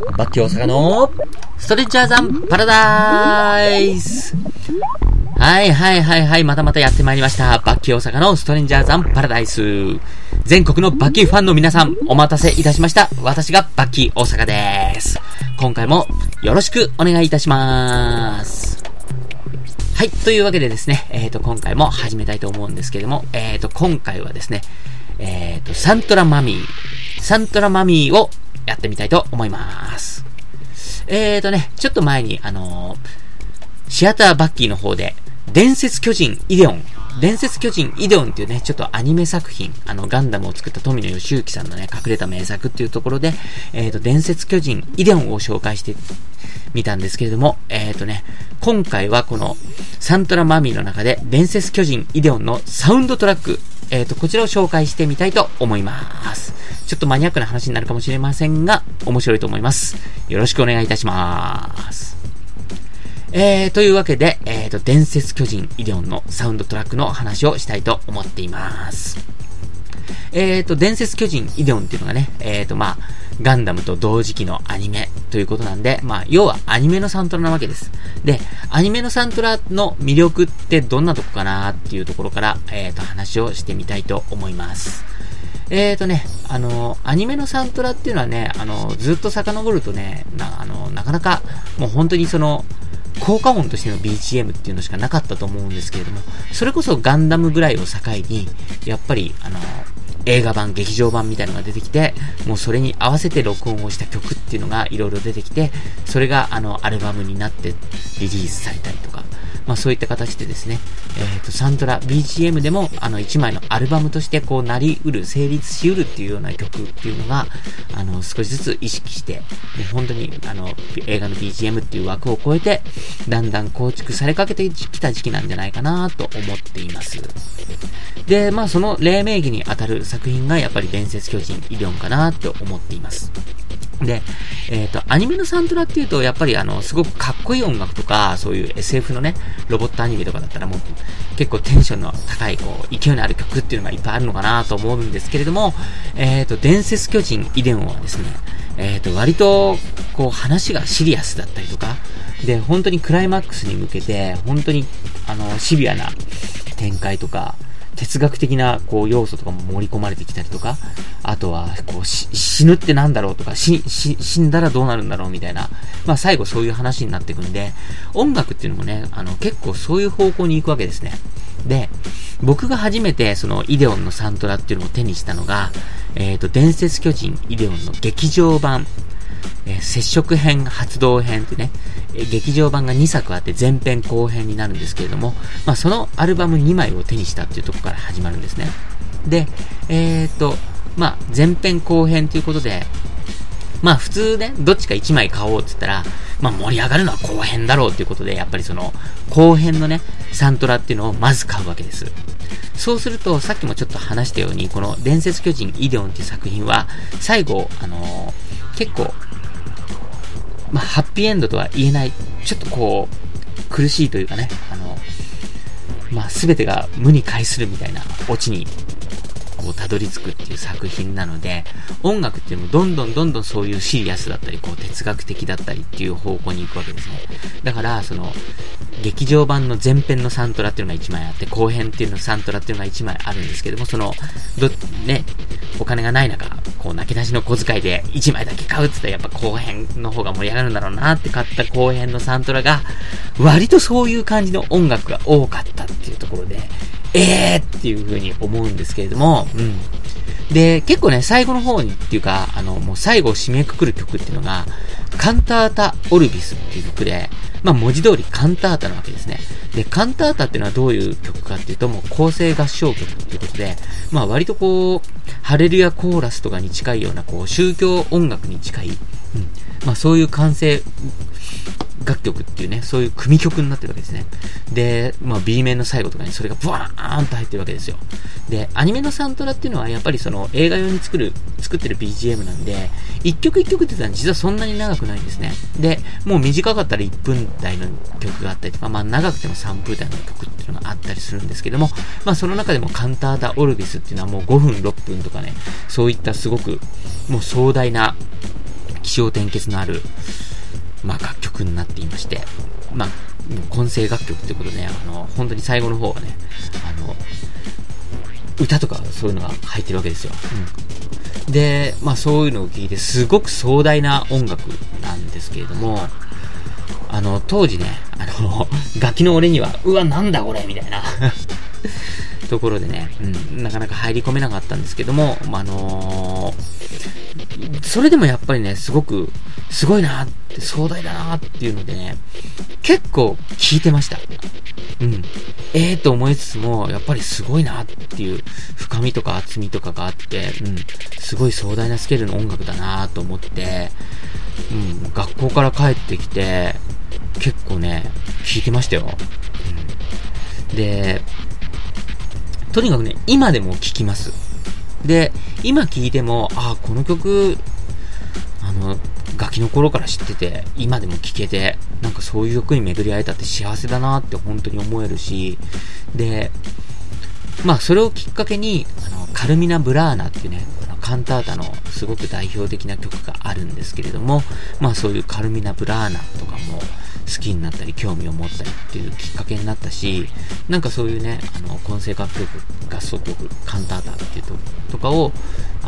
バッキー大阪のストレッチャーザンパラダイス。はい、またまたやってまいりました。バッキー大阪のストレンジャーザンパラダイス。全国のバッキーファンの皆さん、お待たせいたしました。私がバッキー大阪です。今回もよろしくお願いいたします。はい、というわけでですね、今回も始めたいと思うんですけれども、今回はですね、サントラマミーをやってみたいと思います。ちょっと前にシアターバッキーの方で伝説巨人イデオンっていうね、ちょっとアニメ作品、ガンダムを作った富野義行さんのね、隠れた名作っていうところで、伝説巨人イデオンを紹介してみたんですけれども、今回はこのサントラマミーの中で伝説巨人イデオンのサウンドトラック、こちらを紹介してみたいと思います。ちょっとマニアックな話になるかもしれませんが、面白いと思います。よろしくお願いいたします。というわけで、伝説巨人イデオンのサウンドトラックの話をしたいと思っています。伝説巨人イデオンっていうのがね、ガンダムと同時期のアニメということなんで、要はアニメのサントラなわけです。で、アニメのサントラの魅力ってどんなとこかなっていうところから、話をしてみたいと思います。アニメのサントラっていうのはね、ずっと遡るとね、なかなか、もう本当にその、効果音としての BGM っていうのしかなかったと思うんですけれども、それこそガンダムぐらいを境に、やっぱり、映画版、劇場版みたいなのが出てきて、もうそれに合わせて録音をした曲っていうのがいろいろ出てきて、それがアルバムになってリリースされたりとか、そういった形でですね、サントラ、BGM でも一枚のアルバムとしてこうなりうる、成立しうるっていうような曲っていうのが、少しずつ意識して、本当に映画の BGM っていう枠を超えて、だんだん構築されかけてきた時期なんじゃないかなと思っています。で、その黎明期に当たる作品がやっぱり伝説巨人イデオンかなと思っています。で、アニメのサントラっていうと、やっぱりすごくかっこいい音楽とか、そういう SF のね、ロボットアニメとかだったらもう、結構テンションの高い、こう、勢いのある曲っていうのがいっぱいあるのかなと思うんですけれども、伝説巨人イデオンはですね、割と、こう、話がシリアスだったりとか、で、本当にクライマックスに向けて、本当に、シビアな展開とか、哲学的なこう要素とかも盛り込まれてきたりとか、あとはこう死ぬってなんだろうとか、死んだらどうなるんだろうみたいな、最後そういう話になっていくんで、音楽っていうのもね、結構そういう方向に行くわけですね。で、僕が初めてそのイデオンのサントラっていうのを手にしたのが、伝説巨人イデオンの劇場版、接触編、発動編ってね、劇場版が2作あって前編後編になるんですけれども、そのアルバム2枚を手にしたっていうところから始まるんですね。で、前編後編ということで、普通ね、どっちか1枚買おうって言ったら、盛り上がるのは後編だろうということで、やっぱりその後編のね、サントラっていうのをまず買うわけです。そうすると、さっきもちょっと話したように、この伝説巨人イデオンっていう作品は、最後、結構、ハッピーエンドとは言えない、ちょっとこう、苦しいというかね、すべてが無に返するみたいなオチに、こう、たどり着くっていう作品なので、音楽っていうのもどんどんそういうシリアスだったり、こう、哲学的だったりっていう方向に行くわけですね。だから、その、劇場版の前編のサントラっていうのが1枚あって、後編っていうのサントラっていうのが1枚あるんですけども、その、お金がない中、こう、なけなしの小遣いで1枚だけ買うって言ったら、やっぱ後編の方が盛り上がるんだろうなって買った後編のサントラが、割とそういう感じの音楽が多かったっていうところで、っていう風に思うんですけれども、で、結構ね、最後の方にっていうか、もう最後を締めくくる曲っていうのが、カンタータ・オルビスっていう曲で、文字通りカンタータなわけですね。で、カンタータっていうのはどういう曲かっていうと、もう構成合唱曲っていうことで、割とこう、ハレルヤコーラスとかに近いような、こう、宗教音楽に近い、そういう完成楽曲っていうね、そういう組曲になってるわけですね。で、B 面の最後とかにそれがブワーンと入ってるわけですよ。で、アニメのサントラっていうのはやっぱりその映画用に作ってる BGM なんで、一曲一曲って言ったら実はそんなに長くないんですね。で、もう短かったら1分台の曲があったりとか、長くても3分台の曲っていうのがあったりするんですけども、その中でもカンタータ・オルビスっていうのはもう5分6分とかね、そういったすごくもう壮大な起承転結のある、楽曲になっていまして、混声楽曲ということでね、本当に最後の方はね、歌とかそういうのが入ってるわけですよ。で、そういうのを聞いて、すごく壮大な音楽なんですけれども、当時ね、ガキの俺には、うわ、なんだこれみたいなところでね、なかなか入り込めなかったんですけども、それでもやっぱりね、すごいなって、壮大だなっていうのでね、結構聞いてました。と思いつつも、やっぱりすごいなっていう深みとか厚みとかがあって、すごい壮大なスケールの音楽だなと思って、学校から帰ってきて、結構ね、聞いてましたよ。で、とにかくね、今でも聞きます。で、今聞いても、この曲、ガキの頃から知ってて、今でも聴けて、なんかそういう曲に巡り会えたって幸せだなって本当に思えるし、で、それをきっかけに、カルミナ・ブラーナっていうね、カンタータのすごく代表的な曲があるんですけれども、そういうカルミナ・ブラーナとかも好きになったり、興味を持ったりっていうきっかけになったし、なんかそういうね、混声楽曲、合奏曲、カンタータっていうとかを、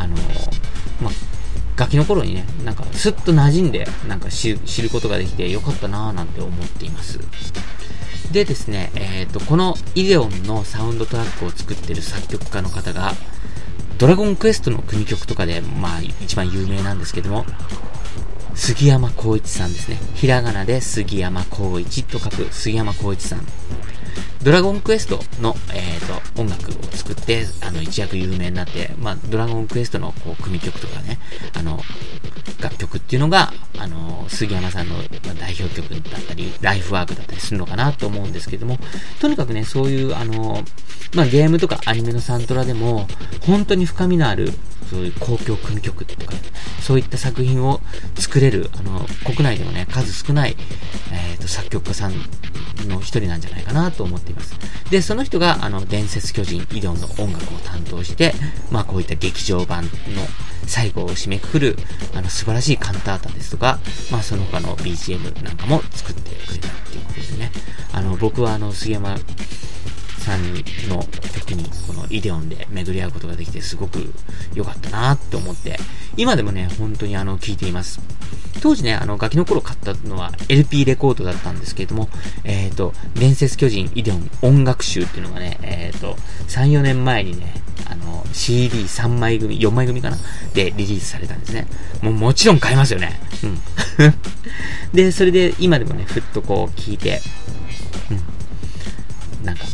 ガキの頃にね、なんかスッと馴染んで、なんか知ることができてよかったなぁなんて思っています。でですね、このイデオンのサウンドトラックを作ってる作曲家の方が、ドラゴンクエストの組曲とかで、一番有名なんですけども、杉山浩一さんですね。ひらがなで杉山浩一と書く杉山浩一さん。ドラゴンクエストの、音楽を作って、一躍有名になって、ドラゴンクエストの組曲とかね、楽曲っていうのが、杉山さんの代表曲だったり、ライフワークだったりするのかなと思うんですけども、とにかくね、そういう、ゲームとかアニメのサントラでも、本当に深みのある、そういう公共組曲とか、そういった作品を作れる、国内でもね、数少ない、作曲家さんの一人なんじゃないかなと思っています。で、その人が、伝説巨人イデオンの音楽を担当して、こういった劇場版の最後を締めくくる、素晴らしいカンタータですとか、その他の BGM なんかも作ってくれたっていうことでね、僕は杉山さんの曲にこのイデオンで巡り合うことができてすごく良かったなって思って、今でもね、本当に聴いています。当時ね、ガキの頃買ったのは LP レコードだったんですけれども、伝説巨人イデオン音楽集っていうのがね、3、4年前にね、CD3 枚組、4枚組かなでリリースされたんですね。もちろん買いますよね。で、それで今でもね、ふっと聞いて、なんか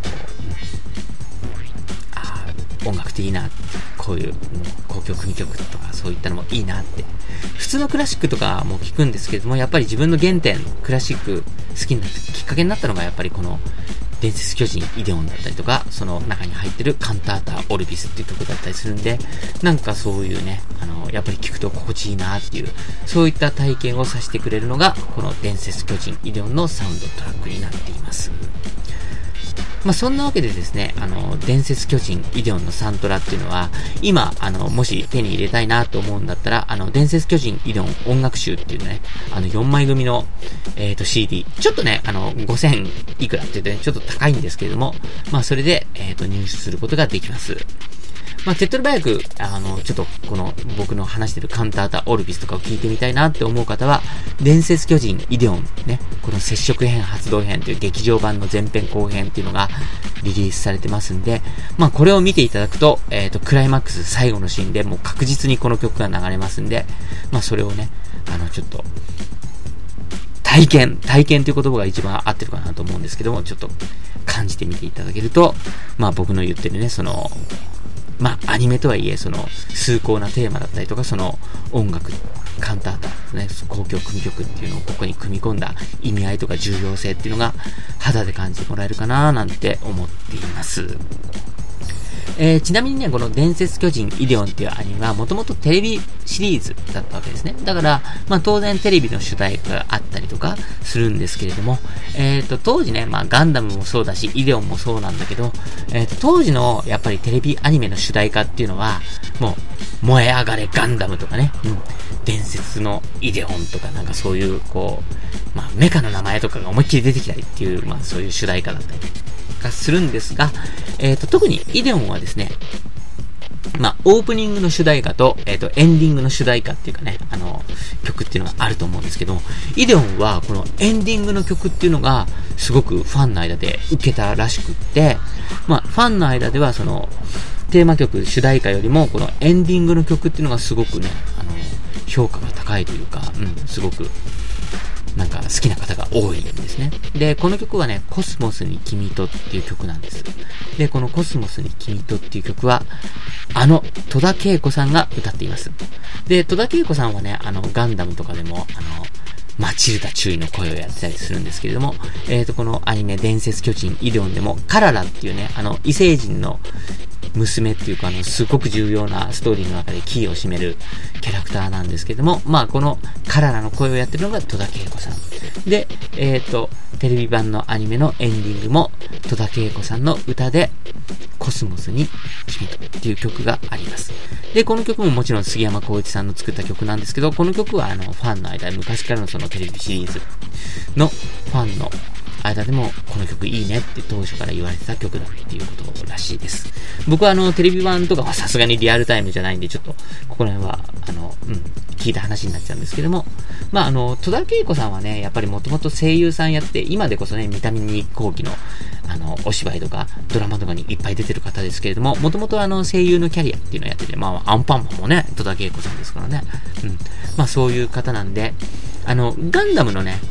音楽っていいなって、こういう公共組曲とかそういったのもいいなって。普通のクラシックとかも聞くんですけれども、やっぱり自分の原点、クラシック好きになったきっかけになったのがやっぱりこの伝説巨人イデオンだったりとか、その中に入ってるカンタータオルビスっていう曲だったりするんで、なんかそういうね、やっぱり聞くと心地いいなっていう、そういった体験をさせてくれるのがこの伝説巨人イデオンのサウンドトラックになっています。そんなわけでですね、伝説巨人イデオンのサントラっていうのは、今、もし手に入れたいなと思うんだったら、伝説巨人イデオン音楽集っていうね、4枚組の、CD、ちょっとね、5000いくらって言うとね、ちょっと高いんですけれども、それで、入手することができます。手っ取り早く、ちょっとこの僕の話してるカンタータオルビスとかを聞いてみたいなって思う方は、伝説巨人イデオンね、この接触編発動編という劇場版の前編後編っていうのがリリースされてますんで、これを見ていただくと、クライマックス最後のシーンでもう確実にこの曲が流れますんで、それをね、ちょっと、体験という言葉が一番合ってるかなと思うんですけども、ちょっと感じてみていただけると、僕の言ってるね、アニメとはいえ、崇高なテーマだったりとか、その音楽、カンタータ、ね、公共組曲っていうのをここに組み込んだ意味合いとか重要性っていうのが肌で感じてもらえるかななんて思っています。ちなみにね、この伝説巨人イデオンっていうアニメはもともとテレビシリーズだったわけですね。だから、当然テレビの主題歌があったりとかするんですけれども、当時ね、ガンダムもそうだし、イデオンもそうなんだけど、当時のやっぱりテレビアニメの主題歌っていうのは、もう燃え上がれガンダムとかね、伝説のイデオンとかなんかそういうメカの名前とかが思いっきり出てきたりっていう、そういう主題歌だったりがするんですが、特にイデオンはですね、オープニングの主題歌と、エンディングの主題歌っていうかね、曲っていうのがあると思うんですけど、イデオンはこのエンディングの曲っていうのがすごくファンの間で受けたらしくって、ファンの間ではそのテーマ曲主題歌よりもこのエンディングの曲っていうのがすごくね、評価が高いというか、すごくなんか好きな方が多いんですね。で、この曲はね、コスモスに君とっていう曲なんです。で、このコスモスに君とっていう曲は、戸田恵子さんが歌っています。で、戸田恵子さんはね、ガンダムとかでも、マチルダ注意の声をやってたりするんですけれども、このアニメ伝説巨人イデオンでも、カララっていうね、異星人の娘っていうか、すごく重要なストーリーの中でキーを占めるキャラクターなんですけども、このカララの声をやってるのが戸田恵子さん。で、テレビ版のアニメのエンディングも戸田恵子さんの歌で、コスモスに君とっていう曲があります。で、この曲ももちろん杉山浩一さんの作った曲なんですけど、この曲はファンの間、昔からのそのテレビシリーズのファンの間でもこの曲いいねって当初から言われてた曲だっていうことらしいです。僕はテレビ版とかはさすがにリアルタイムじゃないんで、ちょっとここら辺は聞いた話になっちゃうんですけども、戸田恵子さんはね、やっぱりもともと声優さんやって、今でこそね、見た目に後期のお芝居とかドラマとかにいっぱい出てる方ですけれども、もともと声優のキャリアっていうのをやってて、アンパンマンもね、戸田恵子さんですからね。そういう方なんで、ガンダムのね、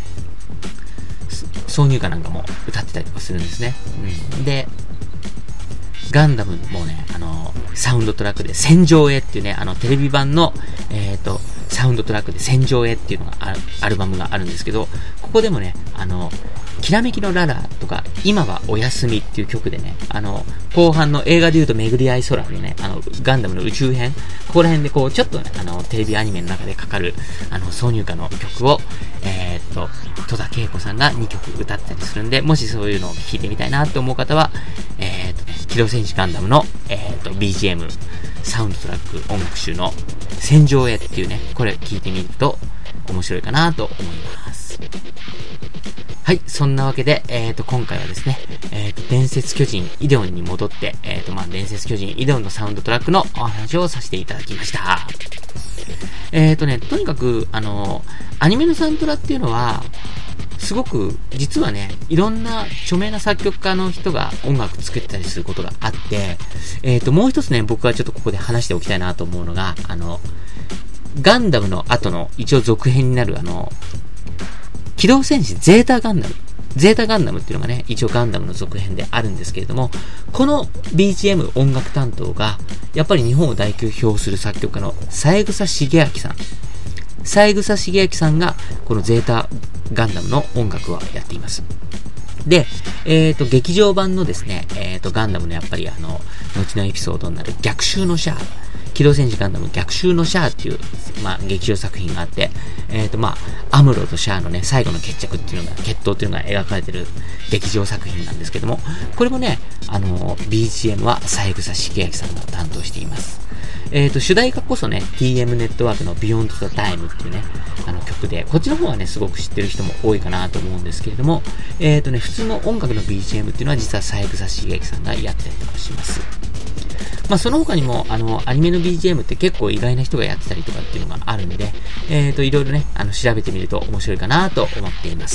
挿入歌なんかも歌ってたりとかするんですね。で、ガンダムもね、サウンドトラックで戦場へっていうね、テレビ版の、サウンドトラックで戦場へっていうのがアルバムがあるんですけど、ここでもね、きらめきのララとか、今はお休みっていう曲でね、後半の映画で言うと巡り合い空のね、ガンダムの宇宙編、ここら辺でちょっとね、テレビアニメの中でかかる、挿入歌の曲を、戸田恵子さんが2曲歌ってたりするんで、もしそういうのを聴いてみたいなって思う方は、機動戦士ガンダムの、BGM、サウンドトラック音楽集の戦場へっていうね、これ聴いてみると面白いかなと思います。はい、そんなわけで、今回はですね、伝説巨人イデオンに戻って、伝説巨人イデオンのサウンドトラックのお話をさせていただきました。とにかく、アニメのサウンドトラっていうのは、すごく、実はね、いろんな著名な作曲家の人が音楽作ったりすることがあって、もう一つね、僕はちょっとここで話しておきたいなと思うのが、ガンダムの後の一応続編になる機動戦士ゼータガンダム。ゼータガンダムっていうのがね、一応ガンダムの続編であるんですけれども、この BGM 音楽担当が、やっぱり日本を代表する作曲家の三枝茂明さん。三枝茂明さんが、このゼータガンダムの音楽はやっています。で、劇場版のですね、ガンダムのやっぱり後のエピソードになる逆襲のシャア。機動戦士ガンダム逆襲のシャアっていう、劇場作品があって、アムロとシャアのね、最後の決闘っていうのが描かれてる劇場作品なんですけども、これもね、BGM は三枝茂明さんが担当しています。主題歌こそね、TM ネットワークの Beyond the Time っていうね、曲で、こっちの方はね、すごく知ってる人も多いかなと思うんですけれども、普通の音楽の BGM っていうのは実は三枝茂明さんがやってたりとかします。その他にも、アニメの BGM って結構意外な人がやってたりとかっていうのがあるんで、いろいろね、調べてみると面白いかなと思っています。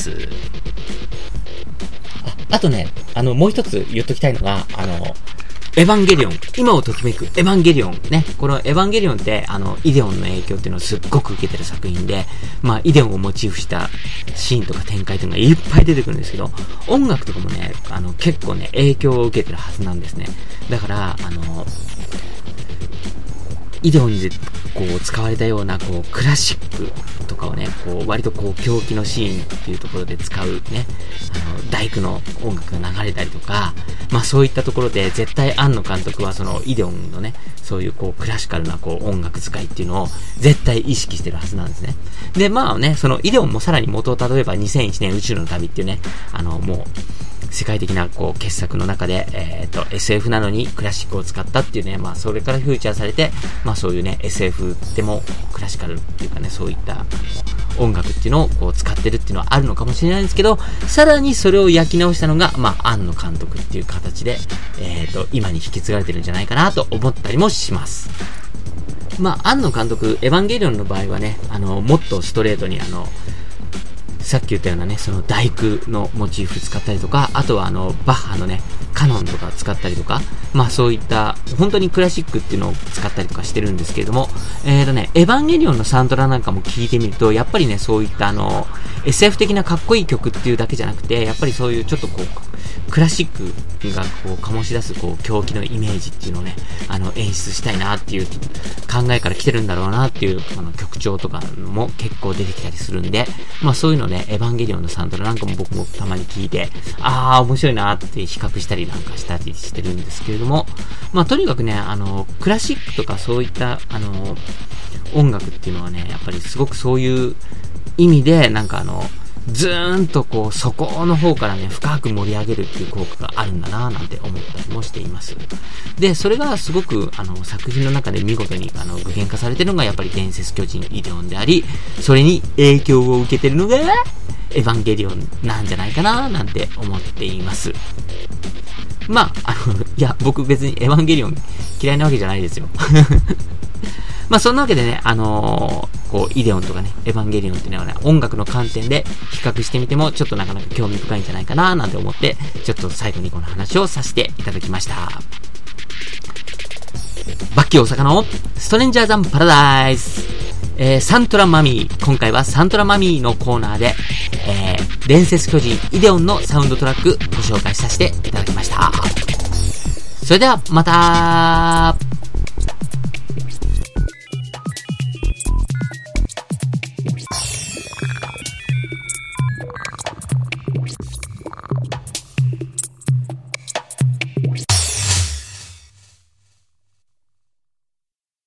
あとね、もう一つ言っときたいのが、エヴァンゲリオン。今をときめくエヴァンゲリオン。ね。このエヴァンゲリオンって、イデオンの影響っていうのをすっごく受けてる作品で、イデオンをモチーフしたシーンとか展開というのがいっぱい出てくるんですけど、音楽とかもね、結構ね、影響を受けてるはずなんですね。だから、イデオンで使われたようなクラシックとかをね、割と狂気のシーンっていうところで使うね、大工の音楽が流れたりとか、そういったところで絶対庵野監督はそのイデオンのね、そういうクラシカルな音楽使いっていうのを絶対意識してるはずなんですね。で、そのイデオンもさらに元を例えば2001年宇宙の旅っていうね、もう世界的なこう傑作の中で、SF なのにクラシックを使ったっていうね、まあそれからフューチャーされて、まあそういうね SF でもクラシカルっていうかね、そういった音楽っていうのをこう使ってるっていうのはあるのかもしれないんですけど、さらにそれを焼き直したのが、まあ庵野監督っていう形で、今に引き継がれてるんじゃないかなと思ったりもします。まあ庵野監督、エヴァンゲリオンの場合はね、もっとストレートにさっき言ったようなね、その大工のモチーフ使ったりとか、あとはバッハのね、カノンとか使ったりとか、まあそういった、本当にクラシックっていうのを使ったりとかしてるんですけれども、エヴァンゲリオンのサントラなんかも聞いてみると、やっぱりね、そういったSF 的なかっこいい曲っていうだけじゃなくて、やっぱりそういうちょっとこう、クラシックがこう醸し出すこう狂気のイメージっていうのをね、演出したいなっていう考えから来てるんだろうなっていう曲調とかも結構出てきたりするんで、まあそういうのね、エヴァンゲリオンのサントラなんかも僕もたまに聞いて、面白いなって比較したりなんかしたりしてるんですけれども、まあとにかくね、クラシックとかそういった音楽っていうのはね、やっぱりすごくそういう意味でなんかずーんとこう底の方からね深く盛り上げるっていう効果があるんだなぁなんて思ったりもしています。でそれがすごく作品の中で見事に具現化されてるのがやっぱり伝説巨人イデオンであり、それに影響を受けてるのがエヴァンゲリオンなんじゃないかなぁなんて思っています。まあいや僕別にエヴァンゲリオン嫌いなわけじゃないですよまあそんなわけでね、こうイデオンとかね、エヴァンゲリオンっていうのはね、音楽の観点で比較してみてもちょっとなかなか興味深いんじゃないかななんて思って、ちょっと最後にこの話をさせていただきました。バッキー大阪のストレンジャーザンパラダイス、サントラマミー、今回はサントラマミーのコーナーで、伝説巨人イデオンのサウンドトラックご紹介させていただきました。それではまた。